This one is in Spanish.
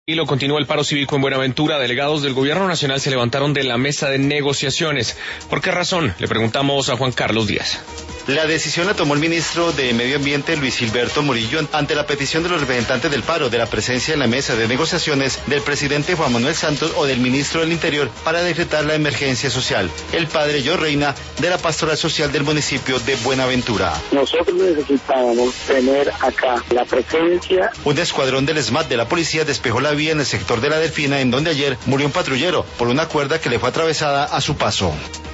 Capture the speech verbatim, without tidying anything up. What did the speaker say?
Y lo continúa el paro cívico en Buenaventura. Delegados del gobierno nacional se levantaron de la mesa de negociaciones. ¿Por qué razón? Le preguntamos a Juan Carlos Díaz. La decisión la tomó el ministro de Medio Ambiente, Luis Gilberto Murillo, ante la petición de los representantes del paro de la presencia en la mesa de negociaciones del presidente Juan Manuel Santos o del ministro del Interior para decretar la emergencia social. El padre Yo Reina, de la Pastoral Social del municipio de Buenaventura. Nosotros necesitábamos tener acá la presencia. Un escuadrón del SMAT de la policía despejó la vía en el sector de la Delfina, en donde ayer murió un patrullero por una cuerda que le fue atravesada a su paso.